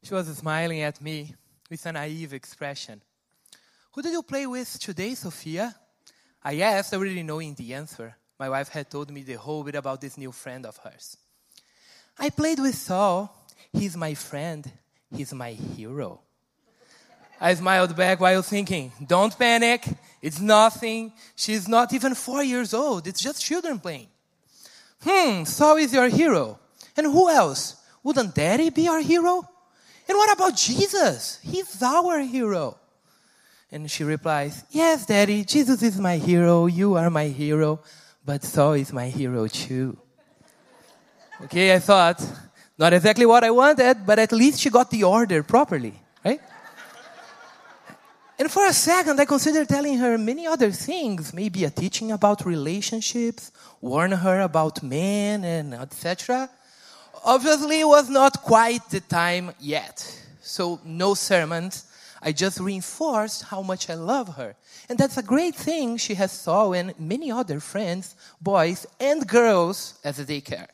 She was smiling at me with a naive expression. Who did you play with today, Sophia? I asked, already knowing the answer. My wife had told me the whole bit about this new friend of hers. I played with Saul. He's my friend. He's my hero. I smiled back while thinking, don't panic. It's nothing. She's not even 4 years old. It's just children playing. Saul is your hero. And who else? Wouldn't Daddy be our hero? And what about Jesus? He's our hero. And she replies, yes, Daddy, Jesus is my hero. You are my hero. But Saul is my hero too. Okay, I thought, not exactly what I wanted, but at least she got the order properly, right? And for a second, I considered telling her many other things, maybe a teaching about relationships, warn her about men, and etc. Obviously, it was not quite the time yet. So, no sermons. I just reinforced how much I love her. And that's a great thing she has Saul and many other friends, boys and girls, as a daycare.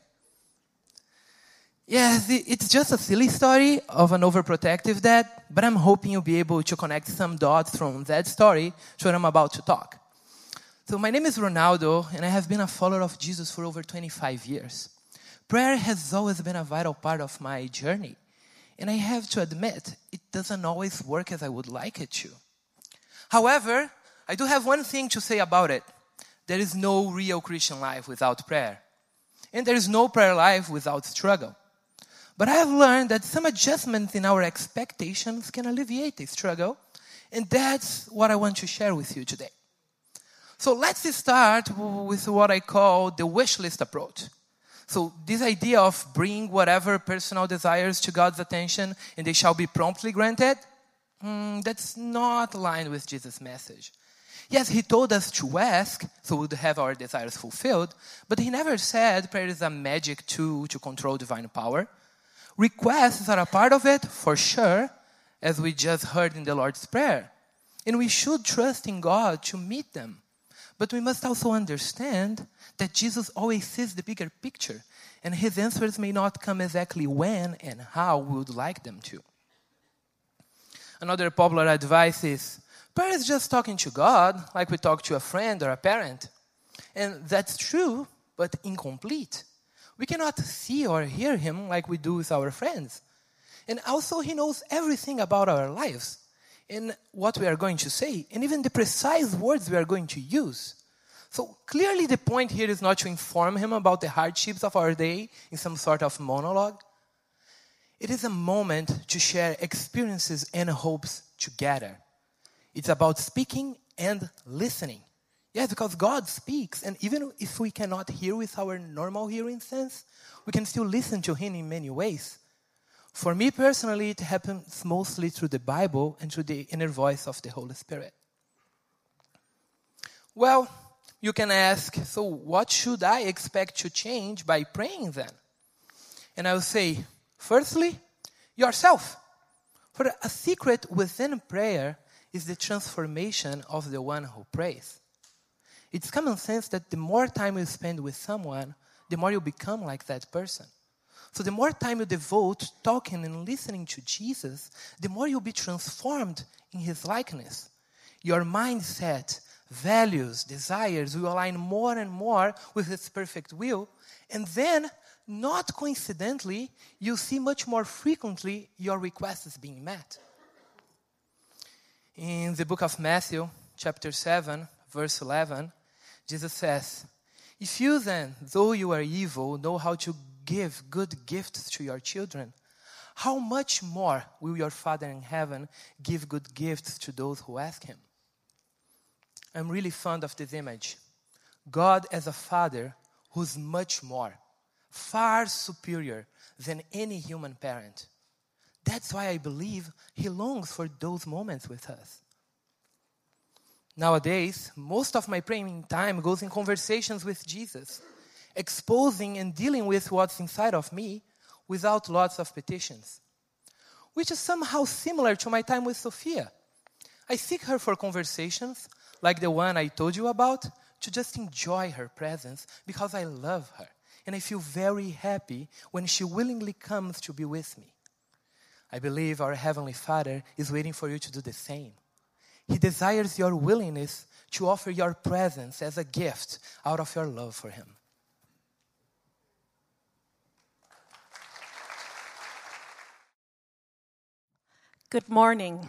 Yes, it's just a silly story of an overprotective dad, but I'm hoping you'll be able to connect some dots from that story to what I'm about to talk. So my name is Ronaldo, and I have been a follower of Jesus for over 25 years. Prayer has always been a vital part of my journey, and I have to admit, it doesn't always work as I would like it to. However, I do have one thing to say about it. There is no real Christian life without prayer, and there is no prayer life without struggle. But I have learned that some adjustments in our expectations can alleviate the struggle, and that's what I want to share with you today. So let's start with what I call the wish list approach. So this idea of bring whatever personal desires to God's attention and they shall be promptly granted, that's not aligned with Jesus' message. Yes, he told us to ask, so we'd have our desires fulfilled, but he never said prayer is a magic tool to control divine power. Requests are a part of it, for sure, as we just heard in the Lord's Prayer. And we should trust in God to meet them. But we must also understand that Jesus always sees the bigger picture, and his answers may not come exactly when and how we would like them to. Another popular advice is, prayer is just talking to God like we talk to a friend or a parent. And that's true, but incomplete. We cannot see or hear him like we do with our friends. And also he knows everything about our lives and what we are going to say and even the precise words we are going to use. So clearly the point here is not to inform him about the hardships of our day in some sort of monologue. It is a moment to share experiences and hopes together. It's about speaking and listening. Yes, because God speaks, and even if we cannot hear with our normal hearing sense, we can still listen to him in many ways. For me personally, it happens mostly through the Bible and through the inner voice of the Holy Spirit. Well, you can ask, so what should I expect to change by praying then? And I will say, firstly, yourself. For a secret within prayer is the transformation of the one who prays. It's common sense that the more time you spend with someone, the more you become like that person. So the more time you devote talking and listening to Jesus, the more you'll be transformed in his likeness. Your mindset, values, desires will align more and more with his perfect will. And then, not coincidentally, you'll see much more frequently your requests being met. In the book of Matthew, chapter 7, verse 11, Jesus says, if you then, though you are evil, know how to give good gifts to your children, how much more will your Father in heaven give good gifts to those who ask him? I'm really fond of this image. God as a father who's much more, far superior than any human parent. That's why I believe he longs for those moments with us. Nowadays, most of my praying time goes in conversations with Jesus, exposing and dealing with what's inside of me without lots of petitions, which is somehow similar to my time with Sophia. I seek her for conversations like the one I told you about to just enjoy her presence because I love her and I feel very happy when she willingly comes to be with me. I believe our Heavenly Father is waiting for you to do the same. He desires your willingness to offer your presence as a gift out of your love for Him. Good morning.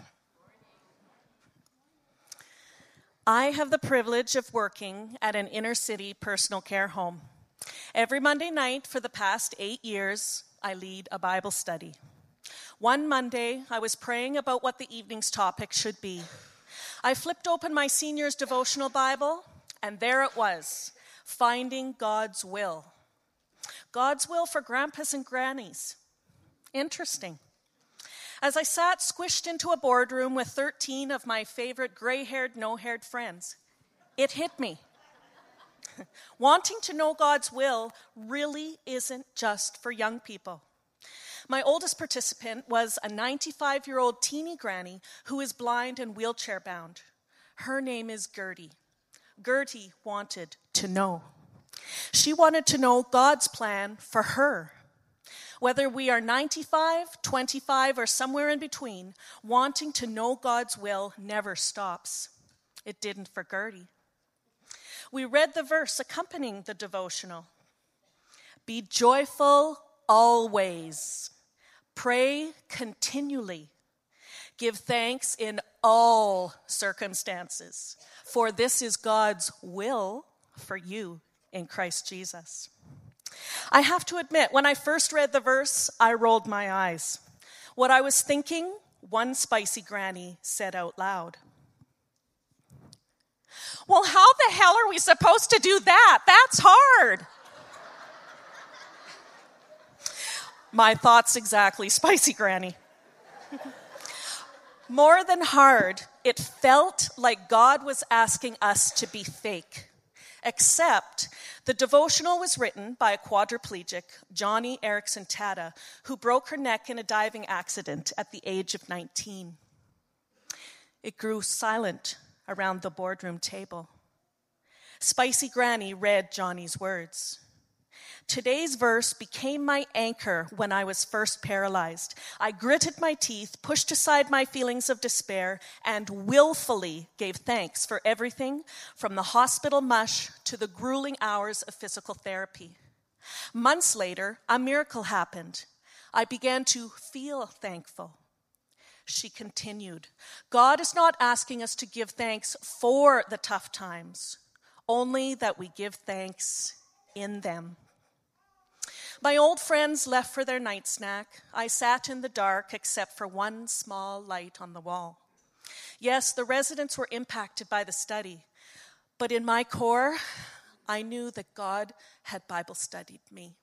I have the privilege of working at an inner city personal care home. Every Monday night for the past 8 years, I lead a Bible study. One Monday, I was praying about what the evening's topic should be. I flipped open my senior's devotional Bible, and there it was, Finding God's Will. God's will for grandpas and grannies. Interesting. As I sat squished into a boardroom with 13 of my favorite gray-haired, no-haired friends, it hit me. Wanting to know God's will really isn't just for young people. My oldest participant was a 95-year-old teeny granny who is blind and wheelchair-bound. Her name is Gertie. Gertie wanted to know. She wanted to know God's plan for her. Whether we are 95, 25, or somewhere in between, wanting to know God's will never stops. It didn't for Gertie. We read the verse accompanying the devotional. Be joyful always. Pray continually. Give thanks in all circumstances, for this is God's will for you in Christ Jesus. I have to admit, when I first read the verse, I rolled my eyes. What I was thinking, one spicy granny said out loud. Well, how the hell are we supposed to do that? That's hard. My thoughts exactly, spicy granny. More than hard, it felt like God was asking us to be fake. Except the devotional was written by a quadriplegic, Joni Eareckson Tada, who broke her neck in a diving accident at the age of 19. It grew silent around the boardroom table. Spicy Granny read Joni's words. Today's verse became my anchor when I was first paralyzed. I gritted my teeth, pushed aside my feelings of despair, and willfully gave thanks for everything from the hospital mush to the grueling hours of physical therapy. Months later, a miracle happened. I began to feel thankful. She continued, God is not asking us to give thanks for the tough times, only that we give thanks in them. My old friends left for their night snack. I sat in the dark except for one small light on the wall. Yes, the residents were impacted by the study, but in my core, I knew that God had Bible studied me.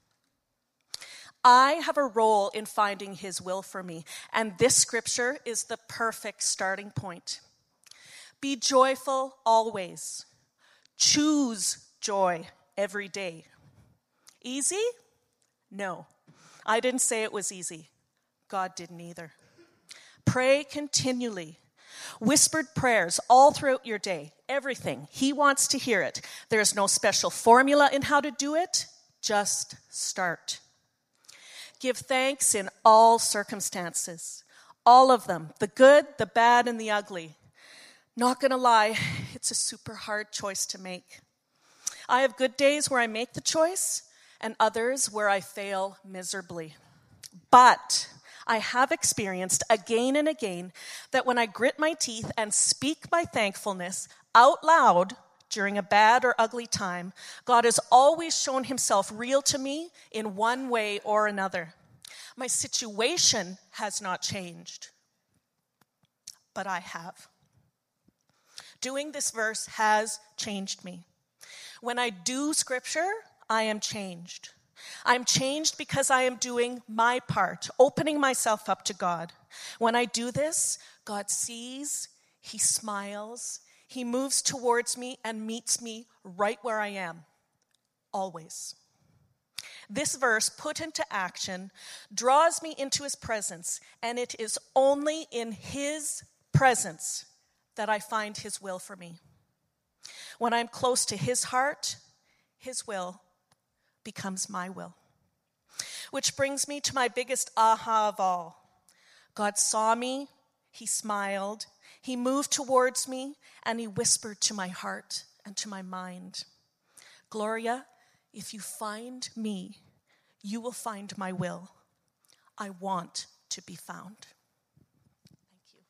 I have a role in finding His will for me, and this scripture is the perfect starting point. Be joyful always. Choose joy every day. Easy? No, I didn't say it was easy. God didn't either. Pray continually. Whispered prayers all throughout your day. Everything. He wants to hear it. There's no special formula in how to do it. Just start. Give thanks in all circumstances. All of them. The good, the bad, and the ugly. Not gonna lie, it's a super hard choice to make. I have good days where I make the choice, and others where I fail miserably. But I have experienced again and again that when I grit my teeth and speak my thankfulness out loud during a bad or ugly time, God has always shown Himself real to me in one way or another. My situation has not changed, but I have. Doing this verse has changed me. When I do scripture, I am changed. I'm changed because I am doing my part, opening myself up to God. When I do this, God sees, He smiles, He moves towards me and meets me right where I am, always. This verse, put into action, draws me into His presence, and it is only in His presence that I find His will for me. When I'm close to His heart, His will becomes my will. Which brings me to my biggest aha of all. God saw me, he smiled, he moved towards me, and he whispered to my heart and to my mind, Gloria, if you find me, you will find my will. I want to be found. Thank you.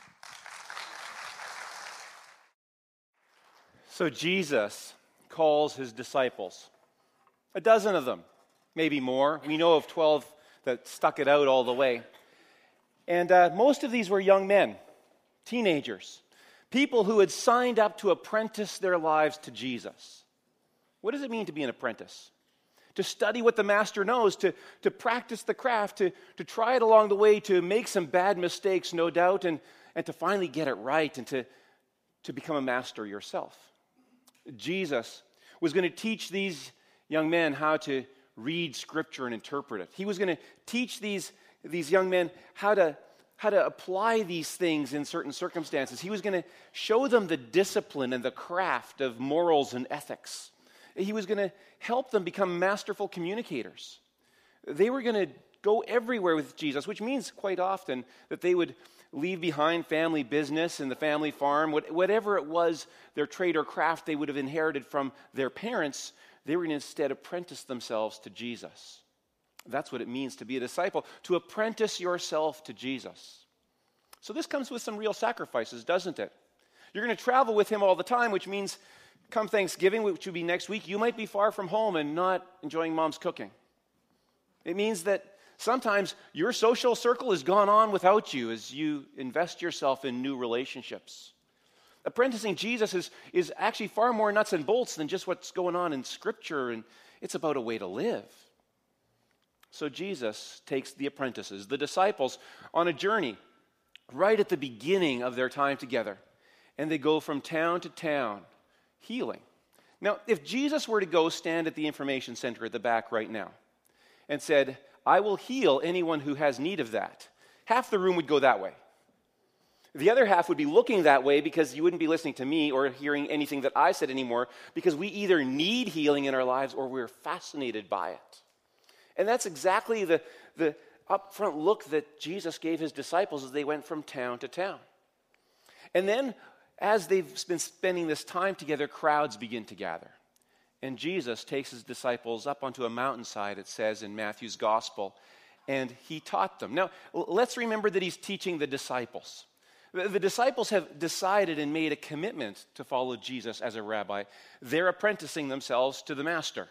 So Jesus calls his disciples, a dozen of them, maybe more. We know of 12 that stuck it out all the way. And most of these were young men, teenagers, people who had signed up to apprentice their lives to Jesus. What does it mean to be an apprentice? To study what the master knows, to practice the craft, to try it along the way, to make some bad mistakes, no doubt, and to finally get it right and to become a master yourself. Jesus was going to teach these young men how to read Scripture and interpret it. He was going to teach these young men how to apply these things in certain circumstances. He was going to show them the discipline and the craft of morals and ethics. He was going to help them become masterful communicators. They were going to go everywhere with Jesus, which means quite often that they would leave behind family business and the family farm, whatever it was, their trade or craft they would have inherited from their parents. They were going to instead apprentice themselves to Jesus. That's what it means to be a disciple, to apprentice yourself to Jesus. So this comes with some real sacrifices, doesn't it? You're going to travel with him all the time, which means come Thanksgiving, which will be next week, you might be far from home and not enjoying mom's cooking. It means that sometimes your social circle has gone on without you as you invest yourself in new relationships. Apprenticing Jesus is actually far more nuts and bolts than just what's going on in Scripture, and it's about a way to live. So Jesus takes the apprentices, the disciples, on a journey right at the beginning of their time together, and they go from town to town, healing. Now, if Jesus were to go stand at the information center at the back right now and said, I will heal anyone who has need of that, half the room would go that way. The other half would be looking that way because you wouldn't be listening to me or hearing anything that I said anymore, because we either need healing in our lives or we're fascinated by it. And that's exactly the upfront look that Jesus gave his disciples as they went from town to town. And then, as they've been spending this time together, crowds begin to gather. And Jesus takes his disciples up onto a mountainside, it says in Matthew's gospel, and he taught them. Now, let's remember that he's teaching the disciples. The disciples have decided and made a commitment to follow Jesus as a rabbi. They're apprenticing themselves to the master.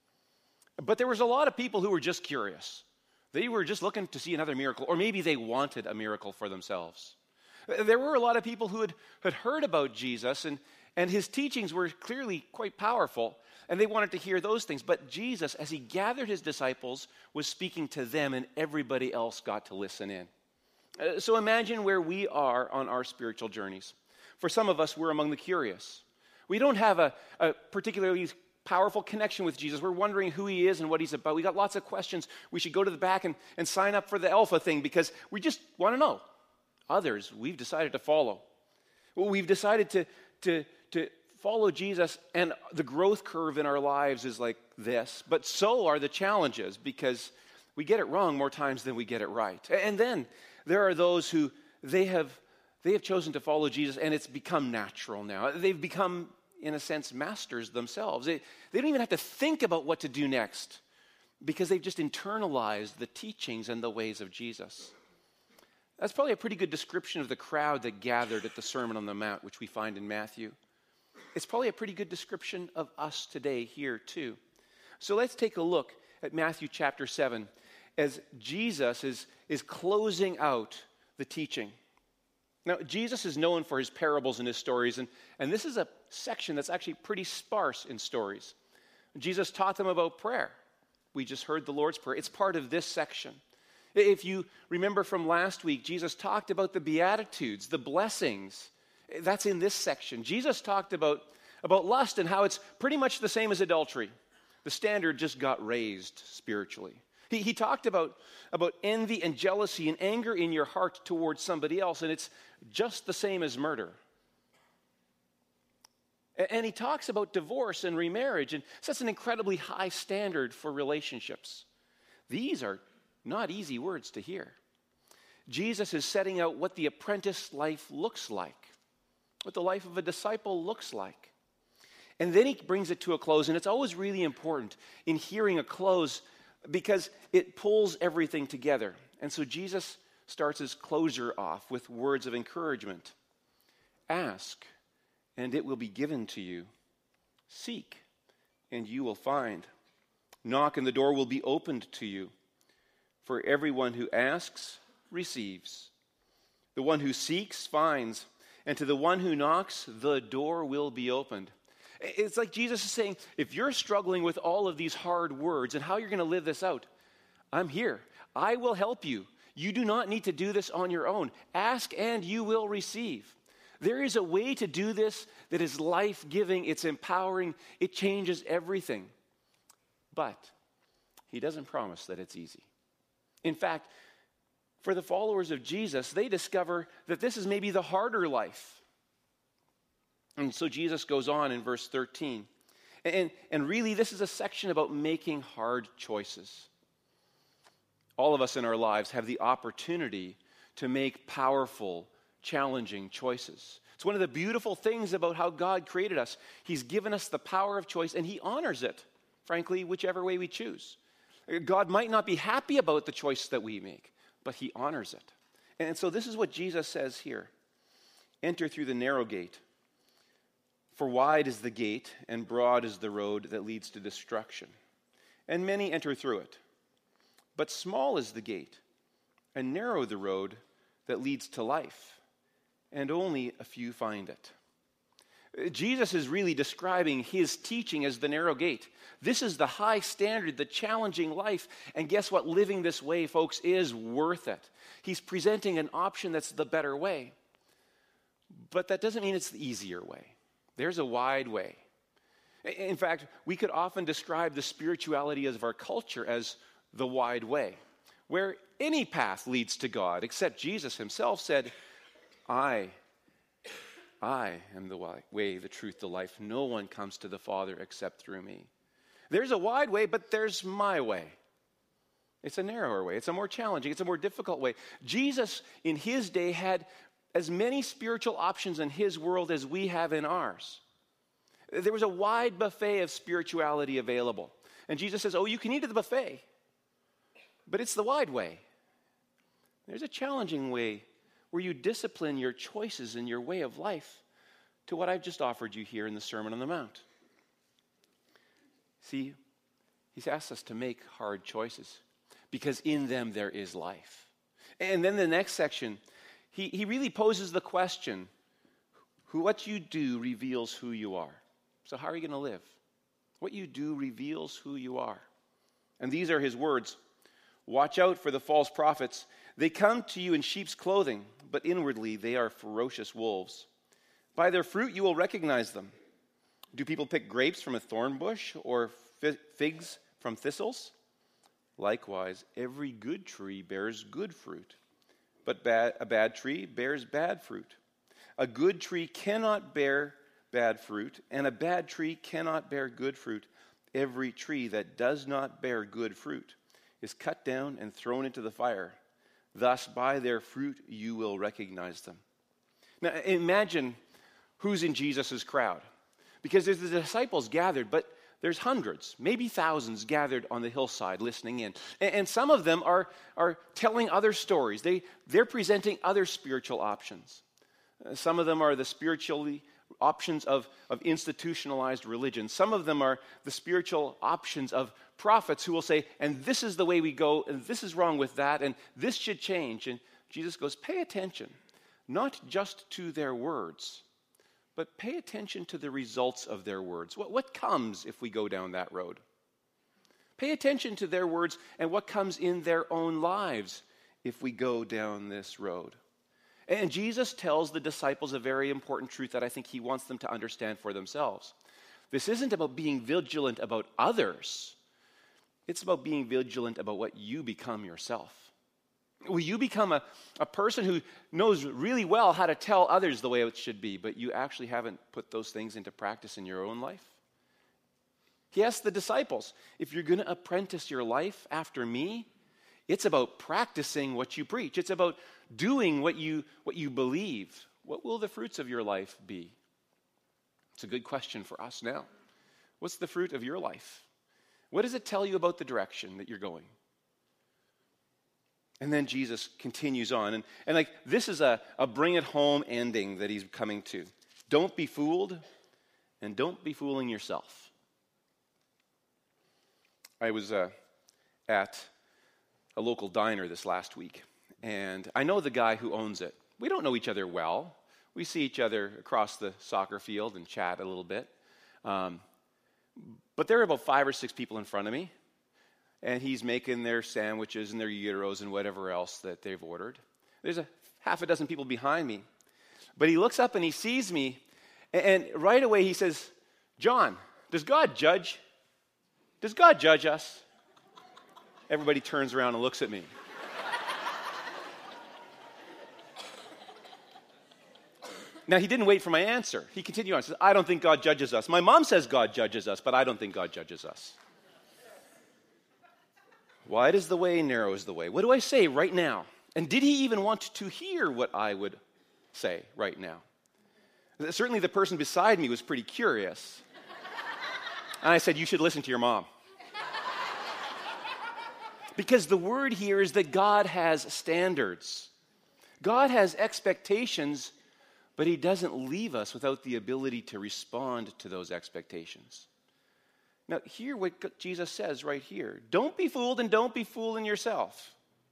But there was a lot of people who were just curious. They were just looking to see another miracle, or maybe they wanted a miracle for themselves. There were a lot of people who had heard about Jesus, and his teachings were clearly quite powerful, and they wanted to hear those things. But Jesus, as he gathered his disciples, was speaking to them, and everybody else got to listen in. So imagine where we are on our spiritual journeys. For some of us, we're among the curious. We don't have a particularly powerful connection with Jesus. We're wondering who he is and what he's about. We got lots of questions. We should go to the back and sign up for the Alpha thing because we just want to know. Others, we've decided to follow. Well, we've decided to follow Jesus, and the growth curve in our lives is like this. But so are the challenges, because we get it wrong more times than we get it right. And then there are those who they have chosen to follow Jesus, and it's become natural now. They've become, in a sense, masters themselves. They don't even have to think about what to do next, because they've just internalized the teachings and the ways of Jesus. That's probably a pretty good description of the crowd that gathered at the Sermon on the Mount, which we find in Matthew. It's probably a pretty good description of us today here too. So let's take a look at Matthew chapter 7 as Jesus is closing out the teaching. Now, Jesus is known for his parables and his stories, and this is a section that's actually pretty sparse in stories. Jesus taught them about prayer. We just heard the Lord's Prayer. It's part of this section. If you remember from last week, Jesus talked about the Beatitudes, the blessings. That's in this section. Jesus talked about lust and how it's pretty much the same as adultery. The standard just got raised spiritually. He talked about envy and jealousy and anger in your heart towards somebody else, and it's just the same as murder. And he talks about divorce and remarriage, and sets an incredibly high standard for relationships. These are not easy words to hear. Jesus is setting out what the apprentice life looks like, what the life of a disciple looks like. And then he brings it to a close, and it's always really important in hearing a close because it pulls everything together. And so Jesus starts his closure off with words of encouragement. Ask, and it will be given to you. Seek, and you will find. Knock, and the door will be opened to you. For everyone who asks, receives. The one who seeks, finds. And to the one who knocks, the door will be opened. It's like Jesus is saying, if you're struggling with all of these hard words and how you're going to live this out, I'm here. I will help you. You do not need to do this on your own. Ask and you will receive. There is a way to do this that is life-giving, it's empowering, it changes everything. But he doesn't promise that it's easy. In fact, for the followers of Jesus, they discover that this is maybe the harder life. And so Jesus goes on in verse 13. And really, this is a section about making hard choices. All of us in our lives have the opportunity to make powerful, challenging choices. It's one of the beautiful things about how God created us. He's given us the power of choice, and he honors it, frankly, whichever way we choose. God might not be happy about the choice that we make, but he honors it. And so this is what Jesus says here. Enter through the narrow gate. For wide is the gate, and broad is the road that leads to destruction, and many enter through it. But small is the gate, and narrow the road that leads to life, and only a few find it. Jesus is really describing his teaching as the narrow gate. This is the high standard, the challenging life, and guess what? Living this way, folks, is worth it. He's presenting an option that's the better way. But that doesn't mean it's the easier way. There's a wide way. In fact, we could often describe the spirituality of our culture as the wide way, where any path leads to God, except Jesus himself said, I am the way, the truth, the life. No one comes to the Father except through me. There's a wide way, but there's my way. It's a narrower way. It's a more challenging, it's a more difficult way. Jesus, in his day, had as many spiritual options in his world as we have in ours. There was a wide buffet of spirituality available. And Jesus says, you can eat at the buffet, but it's the wide way. There's a challenging way where you discipline your choices and your way of life to what I've just offered you here in the Sermon on the Mount. See, he's asked us to make hard choices because in them there is life. And then the next section, he really poses the question, what you do reveals who you are. So how are you going to live? What you do reveals who you are. And these are his words. Watch out for the false prophets. They come to you in sheep's clothing, but inwardly they are ferocious wolves. By their fruit you will recognize them. Do people pick grapes from a thorn bush or figs from thistles? Likewise, every good tree bears good fruit, but a bad tree bears bad fruit. A good tree cannot bear bad fruit, and a bad tree cannot bear good fruit. Every tree that does not bear good fruit is cut down and thrown into the fire. Thus, by their fruit you will recognize them. Now, imagine who's in Jesus' crowd. Because there's the disciples gathered, but there's hundreds, maybe thousands gathered on the hillside listening in. And some of them are telling other stories. They're presenting other spiritual options. Some of them are the spiritual options of institutionalized religion. Some of them are the spiritual options of prophets who will say, and this is the way we go, and this is wrong with that, and this should change. And Jesus goes, pay attention, not just to their words, but pay attention to the results of their words. What comes if we go down that road? Pay attention to their words and what comes in their own lives if we go down this road. And Jesus tells the disciples a very important truth that I think he wants them to understand for themselves. This isn't about being vigilant about others. It's about being vigilant about what you become yourself. Will you become a person who knows really well how to tell others the way it should be, but you actually haven't put those things into practice in your own life? He asked the disciples, if you're going to apprentice your life after me, It's about practicing what you preach. It's about doing what you believe. What will the fruits of your life be? It's a good question for us now. What's the fruit of your life? What does it tell you about the direction that you're going? And then Jesus continues on. And like this is a bring it home ending that he's coming to. Don't be fooled, and don't be fooling yourself. I was at a local diner this last week, and I know the guy who owns it. We don't know each other well. We see each other across the soccer field and chat a little bit. But there are about 5 or 6 people in front of me, and he's making their sandwiches and their gyros and whatever else that they've ordered. There's a half a dozen people behind me. But he looks up and he sees me, and right away he says, "John, does God judge? Does God judge us?" Everybody turns around and looks at me. Now, he didn't wait for my answer. He continued on. He says, "I don't think God judges us. My mom says God judges us, but I don't think God judges us." Wide is the way, narrow is the way. What do I say right now? And did he even want to hear what I would say right now? Certainly the person beside me was pretty curious. And I said, "You should listen to your mom." Because the word here is that God has standards. God has expectations, but he doesn't leave us without the ability to respond to those expectations. Now, hear what Jesus says right here. Don't be fooled, and don't be fooling yourself.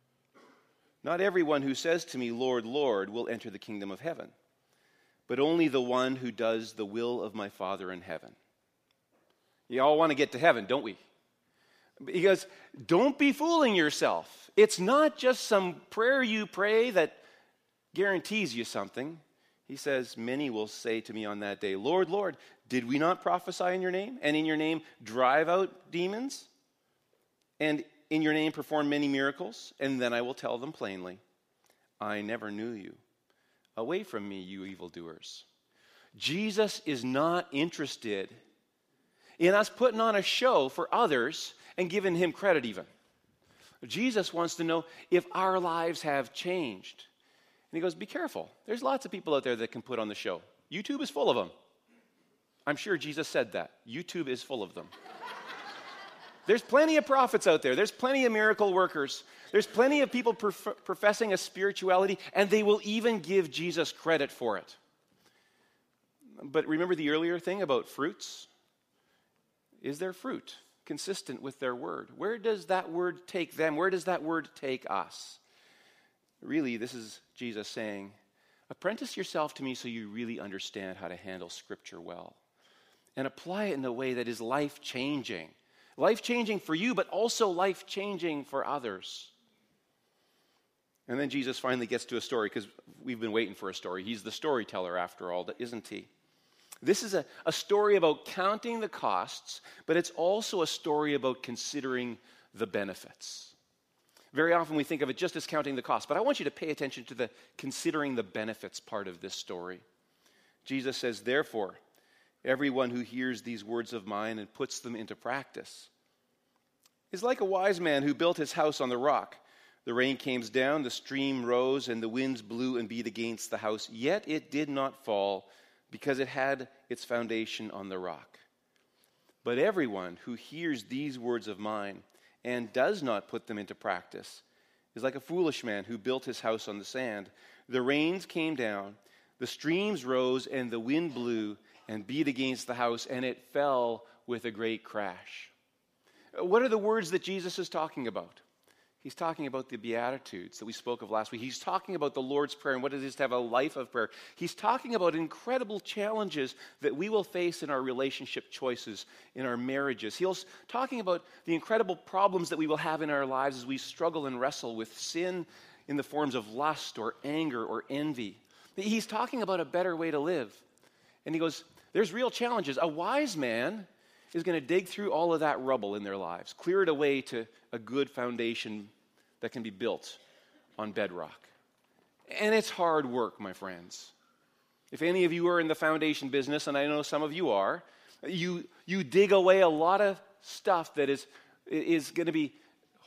Not everyone who says to me, "Lord, Lord," will enter the kingdom of heaven, but only the one who does the will of my Father in heaven. You all want to get to heaven, don't we? Because don't be fooling yourself. It's not just some prayer you pray that guarantees you something. He says, "Many will say to me on that day, 'Lord, Lord, did we not prophesy in your name? And in your name drive out demons? And in your name perform many miracles?' And then I will tell them plainly, 'I never knew you. Away from me, you evildoers.'" Jesus is not interested in us putting on a show for others and giving him credit even. Jesus wants to know if our lives have changed. And he goes, "Be careful. There's lots of people out there that can put on the show. YouTube is full of them." I'm sure Jesus said that. YouTube is full of them. There's plenty of prophets out there. There's plenty of miracle workers. There's plenty of people professing a spirituality, and they will even give Jesus credit for it. But remember the earlier thing about fruits? Is their fruit consistent with their word? Where does that word take them? Where does that word take us? Really, this is Jesus saying, apprentice yourself to me so you really understand how to handle Scripture well. And apply it in a way that is life-changing. Life-changing for you, but also life-changing for others. And then Jesus finally gets to a story, because we've been waiting for a story. He's the storyteller after all, isn't he? This is a story about counting the costs, but it's also a story about considering the benefits. Very often we think of it just as counting the costs, but I want you to pay attention to the considering the benefits part of this story. Jesus says, "Therefore, everyone who hears these words of mine and puts them into practice is like a wise man who built his house on the rock. The rain came down, the stream rose, and the winds blew and beat against the house, yet it did not fall, because it had its foundation on the rock. But everyone who hears these words of mine and does not put them into practice is like a foolish man who built his house on the sand. The rains came down, the streams rose, and the wind blew and beat against the house, and it fell with a great crash." What are the words that Jesus is talking about? He's talking about the Beatitudes that we spoke of last week. He's talking about the Lord's Prayer and what it is to have a life of prayer. He's talking about incredible challenges that we will face in our relationship choices, in our marriages. He's talking about the incredible problems that we will have in our lives as we struggle and wrestle with sin in the forms of lust or anger or envy. He's talking about a better way to live. And he goes, there's real challenges. A wise man is going to dig through all of that rubble in their lives, clear it away to a good foundation that can be built on bedrock. And it's hard work, my friends. If any of you are in the foundation business, and I know some of you are, you dig away a lot of stuff that is going to be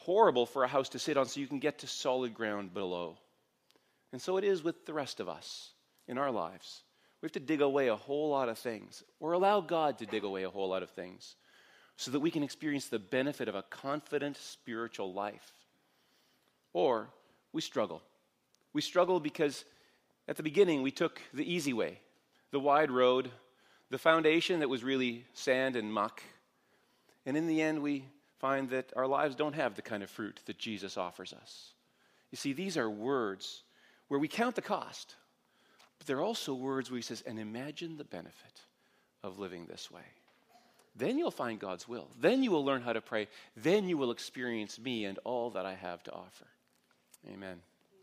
horrible for a house to sit on so you can get to solid ground below. And so it is with the rest of us in our lives. We have to dig away a whole lot of things, or allow God to dig away a whole lot of things, so that we can experience the benefit of a confident spiritual life. Or we struggle. We struggle because at the beginning we took the easy way, the wide road, the foundation that was really sand and muck. And in the end we find that our lives don't have the kind of fruit that Jesus offers us. You see, these are words where we count the cost, but they're also words where he says, and imagine the benefit of living this way. Then you'll find God's will. Then you will learn how to pray. Then you will experience me and all that I have to offer. Amen.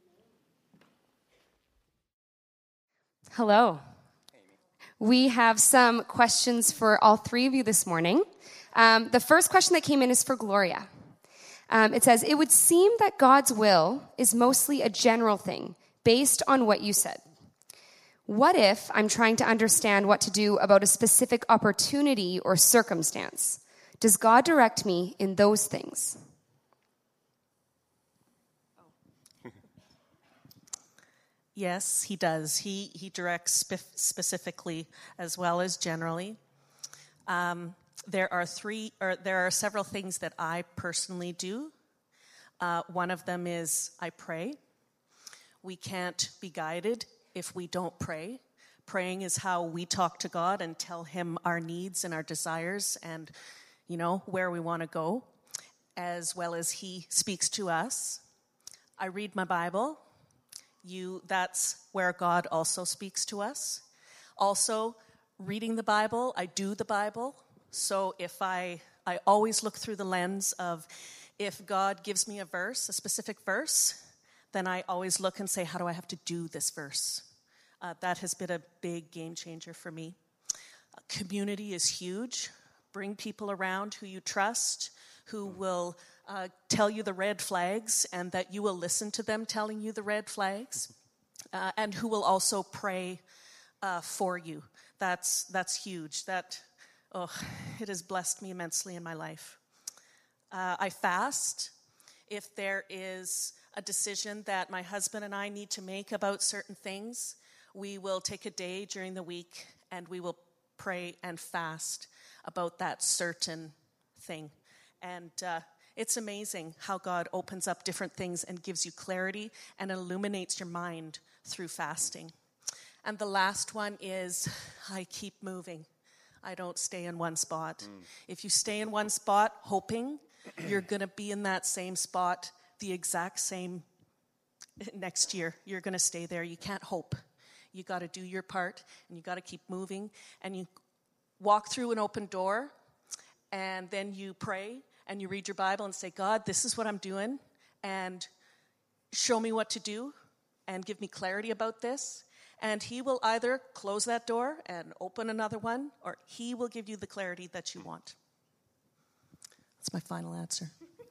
Hello. We have some questions for all three of you this morning. The first question that came in is for Gloria. It says, it would seem that God's will is mostly a general thing based on what you said. What if I'm trying to understand what to do about a specific opportunity or circumstance? Does God direct me in those things? Yes, he does. He directs specifically as well as generally. There are several things that I personally do. One of them is I pray. We can't be guided if we don't pray. Praying is how we talk to God and tell him our needs and our desires and, where we want to go, as well as he speaks to us. I read my Bible. That's where God also speaks to us. Also, reading the Bible, I do the Bible. So if I always look through the lens of if God gives me a specific verse, then I always look and say, how do I have to do this verse? That has been a big game changer for me. Community is huge. Bring people around who you trust, who will tell you the red flags, and that you will listen to them telling you the red flags, and who will also pray for you. That's huge. It has blessed me immensely in my life. I fast. If there is a decision that my husband and I need to make about certain things, we will take a day during the week and we will pray and fast about that certain thing. And it's amazing how God opens up different things and gives you clarity and illuminates your mind through fasting. And the last one is I keep moving. I don't stay in one spot. If you stay in one spot hoping, you're going to be in that same spot the exact same next year. You're going to stay there. You can't hope. You got to do your part, and you got to keep moving. And you walk through an open door, and then you pray, and you read your Bible and say, God, this is what I'm doing, and show me what to do, and give me clarity about this. And he will either close that door and open another one, or he will give you the clarity that you want. That's my final answer.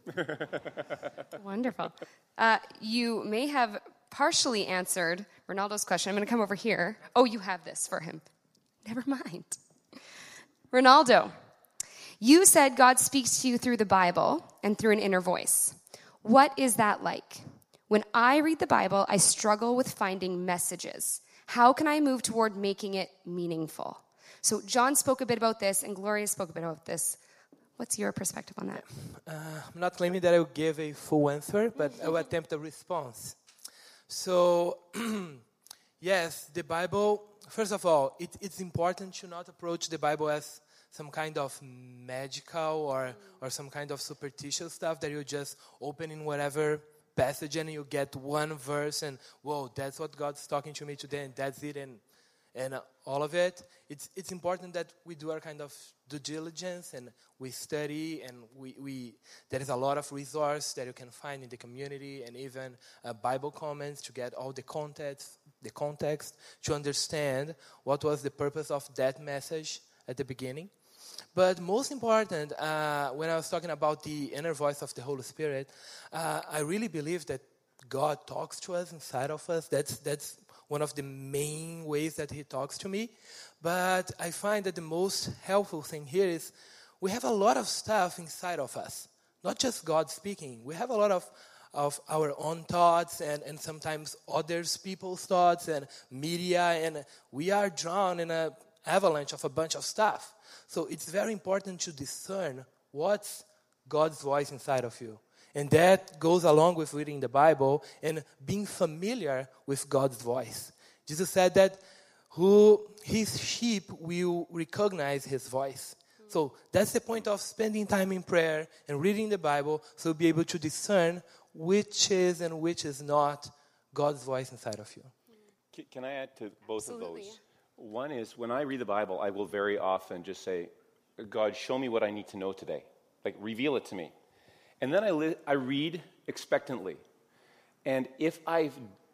Wonderful. You may have partially answered Ronaldo's question. I'm going to come over here. Oh, you have this for him. Never mind. Ronaldo, you said God speaks to you through the Bible and through an inner voice. What is that like? When I read the Bible, I struggle with finding messages. How can I move toward making it meaningful? So John spoke a bit about this, and Gloria spoke a bit about this. What's your perspective on that? I'm not claiming that I will give a full answer, but I will attempt a response. So, yes, the Bible, first of all, it's important to not approach the Bible as some kind of magical or some kind of superstitious stuff that you just open in whatever passage and you get one verse and, whoa, that's what God's talking to me today and that's it and all of it. It's important that we do our kind of due diligence and we study and we there is a lot of resource that you can find in the community and even Bible comments to get all the context to understand what was the purpose of that message at the beginning. But most important, when I was talking about the inner voice of the Holy Spirit, I really believe that God talks to us inside of us. That's one of the main ways that he talks to me. But I find that the most helpful thing here is we have a lot of stuff inside of us not just God speaking. We have a lot of our own thoughts and sometimes others people's thoughts and media, and we are drowned in an avalanche of a bunch of stuff. So it's very important to discern what's God's voice inside of you. And that goes along with reading the Bible and being familiar with God's voice. Jesus said that his sheep will recognize his voice. So that's the point of spending time in prayer and reading the Bible, so you'll be able to discern which is and which is not God's voice inside of you. Can I add to both Absolutely. of those? One is, when I read the Bible, I will very often just say, God, show me what I need to know today. Like, reveal it to me. And then I read expectantly. And if I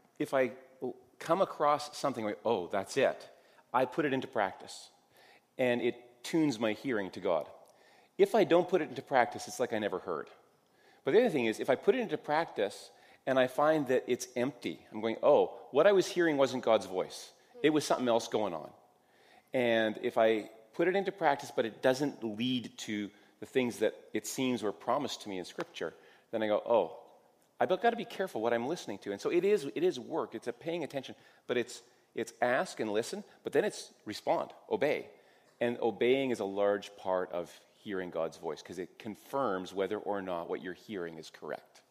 come across something like, oh, that's it, I put it into practice. And it tunes my hearing to God. If I don't put it into practice, it's like I never heard. But the other thing is, if I put it into practice and I find that it's empty, I'm going, oh, what I was hearing wasn't God's voice. It was something else going on. And if I put it into practice, but it doesn't lead to the things that it seems were promised to me in Scripture, then I go, oh, I've got to be careful what I'm listening to. And so it is work. It's a paying attention. But it's ask and listen, but then it's respond, obey. And obeying is a large part of hearing God's voice because it confirms whether or not what you're hearing is correct.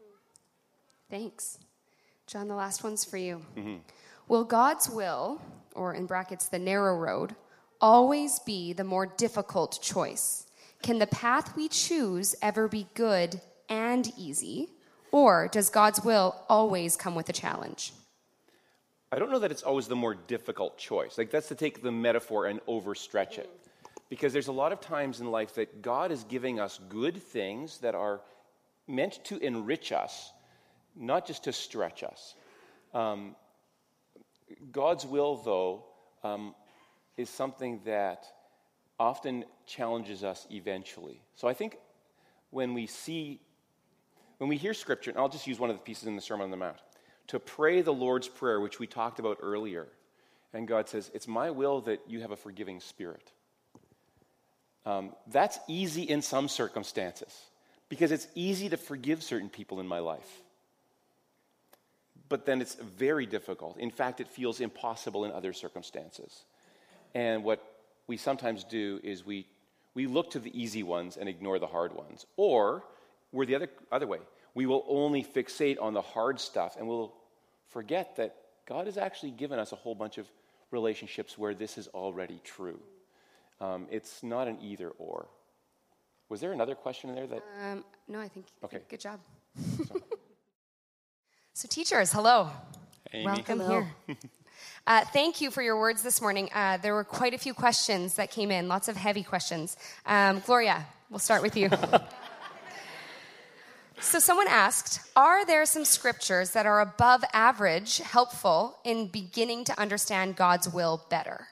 Thanks. John, the last one's for you. Mm-hmm. Will God's will, or in brackets, the narrow road, always be the more difficult choice? Can the path we choose ever be good and easy? Or does God's will always come with a challenge? I don't know that it's always the more difficult choice. Like, that's to take the metaphor and overstretch it. Because there's a lot of times in life that God is giving us good things that are meant to enrich us, not just to stretch us. God's will, though, is something that often challenges us eventually. So I think when we hear Scripture, and I'll just use one of the pieces in the Sermon on the Mount, to pray the Lord's Prayer, which we talked about earlier, and God says, it's my will that you have a forgiving spirit. That's easy in some circumstances, because it's easy to forgive certain people in my life. But then it's very difficult. In fact, it feels impossible in other circumstances. And what we sometimes do is we look to the easy ones and ignore the hard ones. Or we're the other way. We will only fixate on the hard stuff and we'll forget that God has actually given us a whole bunch of relationships where this is already true. It's not an either or. Was there another question in there that? No, I think okay. Good job. So teachers, hello. Amy. Welcome Hello. here. Thank you for your words this morning. There were quite a few questions that came in, lots of heavy questions. Gloria, we'll start with you. So someone asked, are there some scriptures that are above average helpful in beginning to understand God's will better?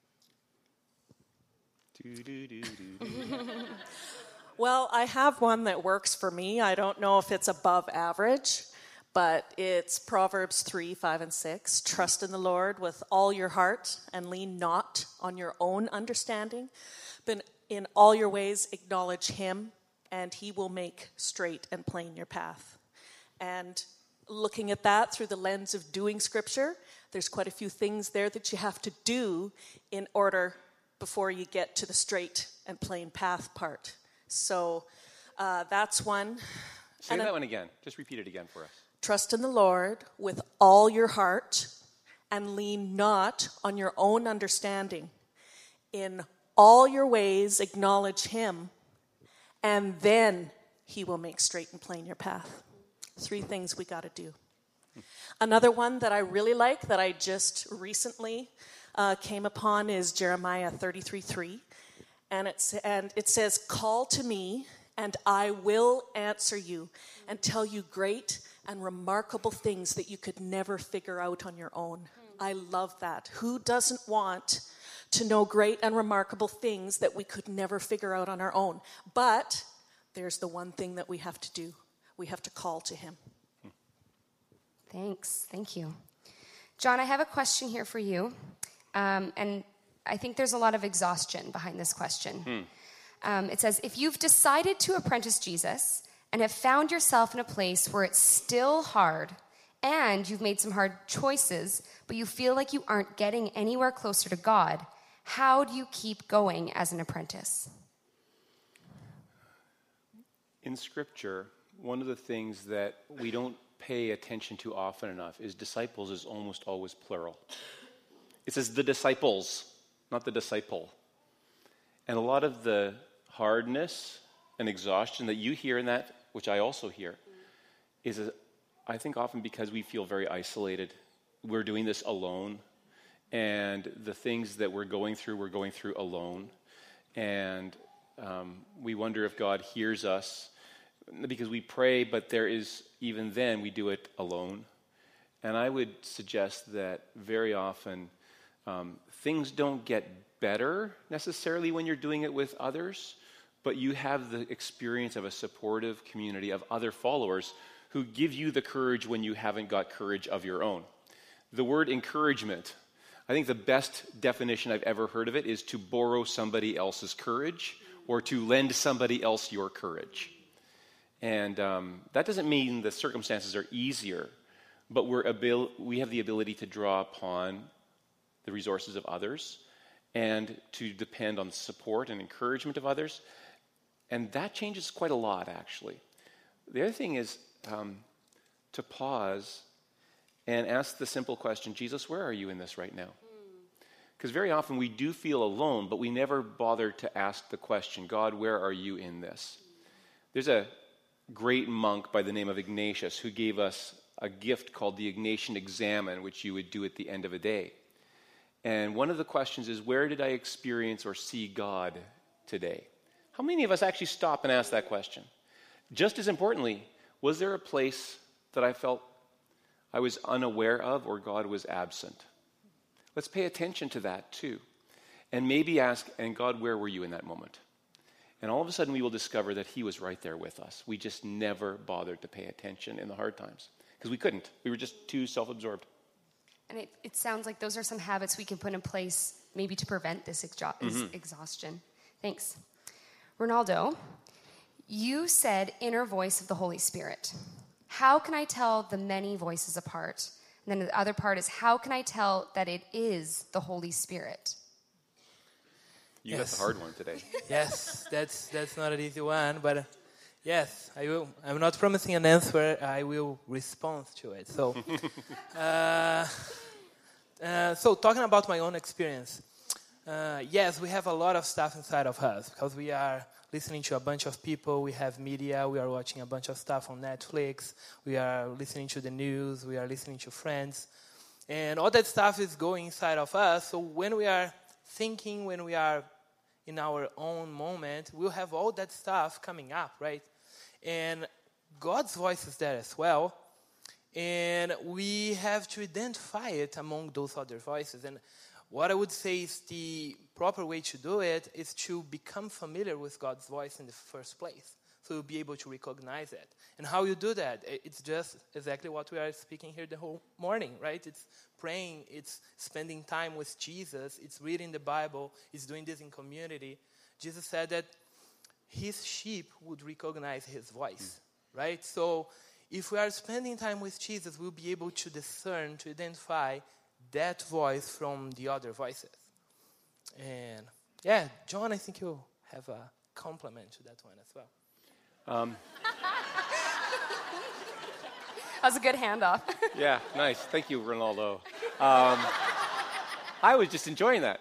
Well, I have one that works for me. I don't know if it's above average, but it's Proverbs 3, 5, and 6. Trust in the Lord with all your heart and lean not on your own understanding, but in all your ways acknowledge him, and he will make straight and plain your path. And looking at that through the lens of doing Scripture, there's quite a few things there that you have to do in order before you get to the straight and plain path part. So that's one. Say that one again. Just repeat it again for us. Trust in the Lord with all your heart and lean not on your own understanding. In all your ways acknowledge him, and then he will make straight and plain your path. 3 things we got to do. Another one that I really like that I just recently came upon is Jeremiah 33:3. And it says, call to me, and I will answer you and tell you great and remarkable things that you could never figure out on your own. I love that. Who doesn't want to know great and remarkable things that we could never figure out on our own? But there's the one thing that we have to do. We have to call to him. Thanks. Thank you. John, I have a question here for you. And I think there's a lot of exhaustion behind this question. It says, if you've decided to apprentice Jesus and have found yourself in a place where it's still hard and you've made some hard choices, but you feel like you aren't getting anywhere closer to God, how do you keep going as an apprentice? In Scripture, one of the things that we don't pay attention to often enough is disciples is almost always plural. It says the disciples, not the disciple. And a lot of the hardness and exhaustion that you hear in that, which I also hear, is, I think, often because we feel very isolated. We're doing this alone. And the things that we're going through alone. And we wonder if God hears us because we pray, but there is, even then, we do it alone. And I would suggest that very often things don't get better necessarily when you're doing it with others, but you have the experience of a supportive community of other followers who give you the courage when you haven't got courage of your own. The word encouragement, I think the best definition I've ever heard of it is to borrow somebody else's courage or to lend somebody else your courage. And that doesn't mean the circumstances are easier, but we have the ability to draw upon the resources of others and to depend on the support and encouragement of others. And that changes quite a lot, actually. The other thing is to pause and ask the simple question, Jesus, where are you in this right now? Because very often we do feel alone, but we never bother to ask the question, God, where are you in this? There's a great monk by the name of Ignatius who gave us a gift called the Ignatian Examen, which you would do at the end of a day. And one of the questions is, where did I experience or see God today? How many of us actually stop and ask that question? Just as importantly, was there a place that I felt I was unaware of or God was absent? Let's pay attention to that too. And maybe ask, and God, where were you in that moment? And all of a sudden we will discover that he was right there with us. We just never bothered to pay attention in the hard times because we couldn't. We were just too self-absorbed. And it sounds like those are some habits we can put in place maybe to prevent this exhaustion. Thanks. Ronaldo, you said inner voice of the Holy Spirit. How can I tell the many voices apart? And then the other part is, how can I tell that it is the Holy Spirit? You got the hard one today. Yes, that's not an easy one, but yes, I will. I'm not promising an answer. I will respond to it. So, so talking about my own experience, yes, we have a lot of stuff inside of us because we are listening to a bunch of people. We have media. We are watching a bunch of stuff on Netflix. We are listening to the news. We are listening to friends. And all that stuff is going inside of us. So when we are thinking, when we are in our own moment, we'll have all that stuff coming up, right? And God's voice is there as well. And we have to identify it among those other voices. And what I would say is the proper way to do it is to become familiar with God's voice in the first place. So you'll be able to recognize it. And how you do that? It's just exactly what we are speaking here the whole morning, right? It's praying, it's spending time with Jesus, it's reading the Bible, it's doing this in community. Jesus said that his sheep would recognize his voice, right? So if we are spending time with Jesus, we'll be able to discern, to identify that voice from the other voices. And yeah, John, I think you'll have a compliment to that one as well. That was a good handoff. Yeah, nice. Thank you, Ronaldo. I was just enjoying that.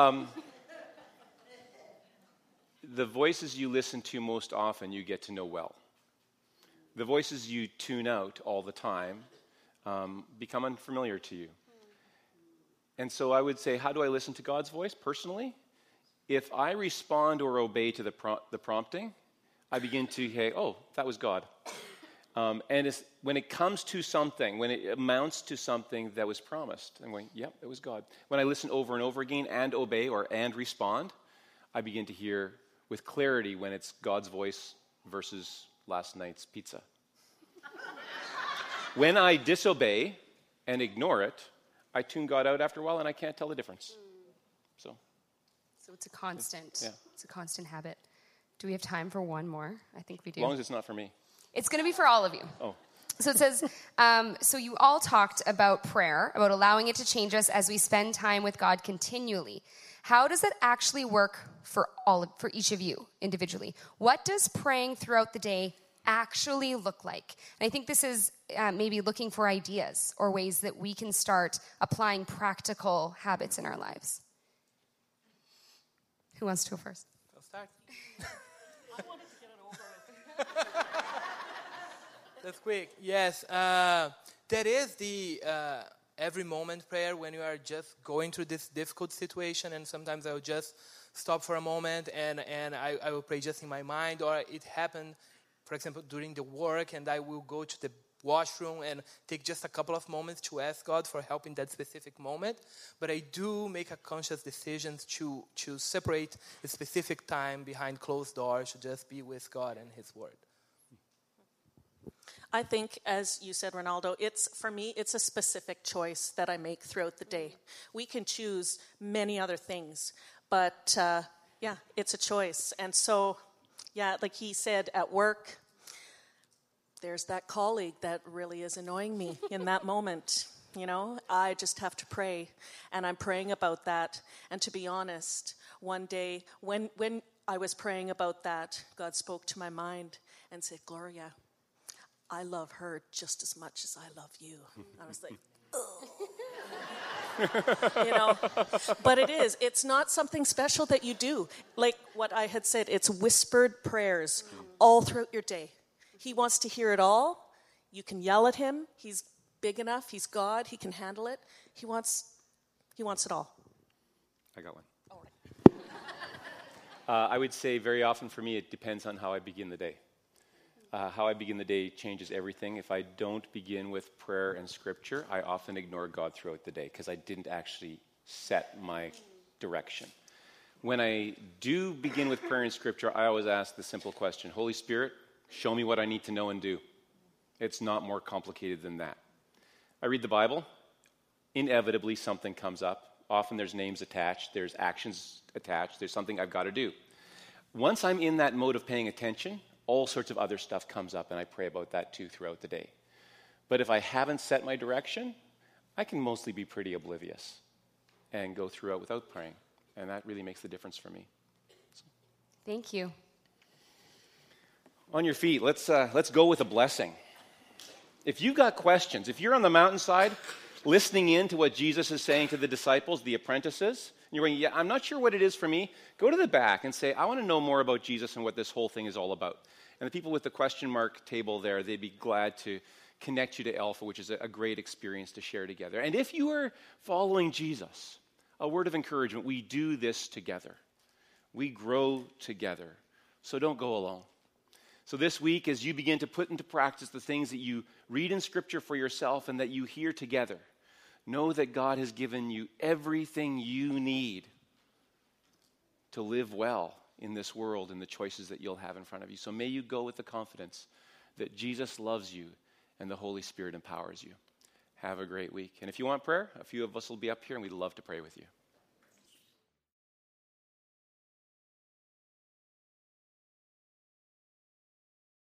The voices you listen to most often, you get to know well. The voices you tune out all the time become unfamiliar to you. And so I would say, how do I listen to God's voice personally? If I respond or obey to the prompting, I begin to say, oh, that was God. And when it comes to something, when it amounts to something that was promised, I'm going, yep, it was God. When I listen over and over again and obey and respond, I begin to hear with clarity when it's God's voice versus last night's pizza. When I disobey and ignore it, I tune God out after a while and I can't tell the difference. So it's a constant. Yeah. It's a constant habit. Do we have time for one more? I think we do. As long as it's not for me. It's going to be for all of you. Oh. So it says, so you all talked about prayer, about allowing it to change us as we spend time with God continually. How does it actually work for each of you individually? What does praying throughout the day actually look like? And I think this is maybe looking for ideas or ways that we can start applying practical habits in our lives. Who wants to go first? I'll start. I wanted to get it over with. That's quick. Yes, that is the every moment prayer when you are just going through this difficult situation, and sometimes I will just stop for a moment and I will pray just in my mind, or it happened, for example, during the work, and I will go to the washroom and take just a couple of moments to ask God for help in that specific moment. But I do make a conscious decision to separate a specific time behind closed doors to just be with God and His Word. I think, as you said, Ronaldo, for me, it's a specific choice that I make throughout the day. We can choose many other things, but it's a choice. And so, like he said, at work, there's that colleague that really is annoying me in that moment. I just have to pray, and I'm praying about that. And to be honest, one day when I was praying about that, God spoke to my mind and said, Gloria, I love her just as much as I love you. I was like, oh. But it's not something special that you do. Like what I had said, it's whispered prayers all throughout your day. He wants to hear it all. You can yell at him. He's big enough. He's God. He can handle it. He wants it all. I got one. I would say very often for me, it depends on how I begin the day. How I begin the day changes everything. If I don't begin with prayer and scripture, I often ignore God throughout the day because I didn't actually set my direction. When I do begin with prayer and scripture, I always ask the simple question, Holy Spirit, show me what I need to know and do. It's not more complicated than that. I read the Bible. Inevitably, something comes up. Often there's names attached. There's actions attached. There's something I've got to do. Once I'm in that mode of paying attention, all sorts of other stuff comes up, and I pray about that too throughout the day. But if I haven't set my direction, I can mostly be pretty oblivious and go throughout without praying. And that really makes the difference for me. Thank you. On your feet, let's go with a blessing. If you've got questions, if you're on the mountainside listening in to what Jesus is saying to the disciples, the apprentices, and you're going, I'm not sure what it is for me, go to the back and say, I want to know more about Jesus and what this whole thing is all about. And the people with the question mark table there, they'd be glad to connect you to Alpha, which is a great experience to share together. And if you are following Jesus, a word of encouragement, we do this together. We grow together. So don't go alone. So this week, as you begin to put into practice the things that you read in Scripture for yourself and that you hear together, know that God has given you everything you need to live well in this world and the choices that you'll have in front of you. So may you go with the confidence that Jesus loves you and the Holy Spirit empowers you. Have a great week. And if you want prayer, a few of us will be up here and we'd love to pray with you.